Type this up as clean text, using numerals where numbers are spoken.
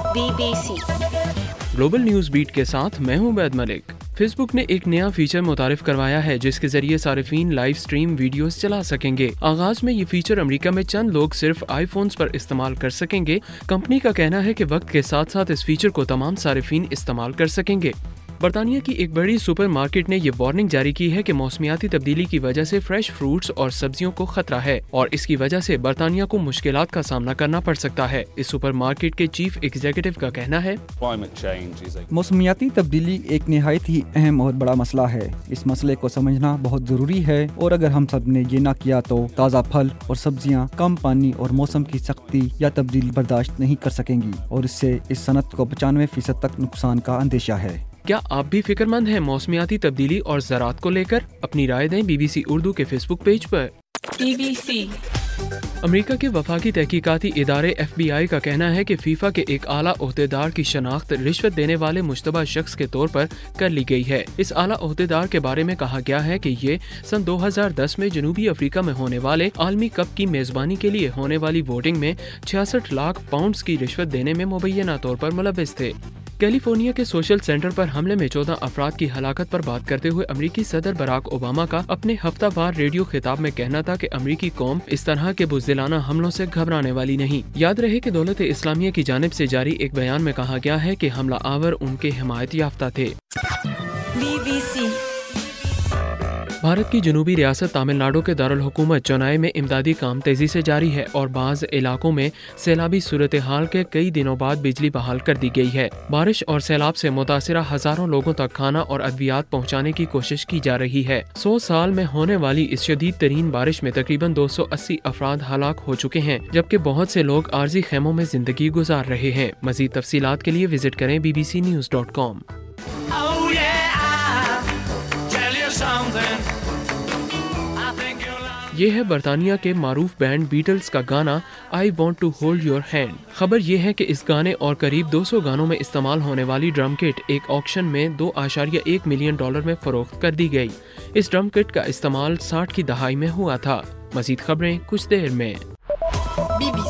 BBC global news beat के साथ मैं हूं उबैद मलिक। फेसबुक ने एक नया फीचर मुतारिफ करवाया है जिसके जरिए सारिफीन लाइव स्ट्रीम वीडियोस चला सकेंगे। आगाज में ये फीचर अमेरिका में चंद लोग सिर्फ आईफोन्स पर इस्तेमाल कर सकेंगे। कंपनी का कहना है कि वक्त के साथ साथ इस फीचर को तमाम सारिफीन इस्तेमाल कर सकेंगे। बरतानिया की एक बड़ी सुपरमार्केट ने ये वार्निंग जारी की है कि मौसमियाती तब्दीली की वजह से फ्रेश फ्रूट्स और सब्जियों को खतरा है और इसकी वजह से बरतानिया को मुश्किलात का सामना करना पड़ सकता है। इस सुपरमार्केट के चीफ एग्जीक्यूटिव का कहना है, मौसमियाती तब्दीली एक निहायत ही अहम और बड़ा मसला है। इस मसले को समझना बहुत जरूरी है और अगर हम सब ने ये ना किया तो ताज़ा फल और सब्जियां कम पानी और मौसम की सख्ती या तब्दीली बर्दाश्त नहीं कर सकेंगी और इससे इस सनत को 95% तक नुकसान का अंदेशा है। क्या आप भी फिक्रमंद हैं मौसमियाती तब्दीली और ज़राअत को लेकर? अपनी राय दें BBC उर्दू के फेसबुक पेज पर। BBC अमेरिका के वफाकी तहकीकाती इदारे FBI का कहना है कि फीफा के एक आला ओहदेदार की शनाख्त रिश्वत देने वाले मुश्तबा शख्स के तौर पर कर ली गई है। इस आला ओहदेदार के बारे में कहा गया है कि ये सन 2010 में जनूबी अफ्रीका में होने वाले आलमी कप की मेजबानी के लिए होने वाली वोटिंग में 66 लाख पाउंड की रिश्वत देने में मुबैना तौर पर मुलव्विस थे। कैलिफोर्निया के सोशल सेंटर पर हमले में 14 अफराद की हलाकत पर बात करते हुए अमरीकी सदर बराक ओबामा का अपने हफ्तावार रेडियो खिताब में कहना था कि अमरीकी कौम इस तरह के बुज़दिलाना हमलों से घबराने वाली नहीं। याद रहे कि दौलत इस्लामिया की जानिब से जारी एक बयान में कहा गया है कि हमला आवर उनके हिमायत याफ्ता थे। BBC भारत की जनूबी रियासत तमिलनाडु के दारुल हुकूमत चेन्नई में इमदादी काम तेजी से जारी है और बाज़ इलाकों में सैलाबी सूरत हाल के कई दिनों बाद बिजली बहाल कर दी गई है। बारिश और सैलाब से मुतासिरा हजारों लोगों तक खाना और अद्वियात पहुंचाने की कोशिश की जा रही है। 100 साल में होने वाली इस शदीद तरीन बारिश में तकरीबन 280 अफराद हलाक हो चुके हैं जबकि बहुत से लोग आर्जी खेमों में जिंदगी गुजार रहे हैं। मजीद तफसीलात के लिए विजिट करें bbcnews.com। ये है बरतानिया के मारूफ बैंड बीटल्स का गाना I want to hold your hand. खबर ये है कि इस गाने और करीब 200 गानों में इस्तेमाल होने वाली ड्रम किट एक ऑक्शन में $2.1 मिलियन में फरोख्त कर दी गई। इस ड्रम किट का इस्तेमाल 60 की दहाई में हुआ था। मजीद खबरें कुछ देर में। BBC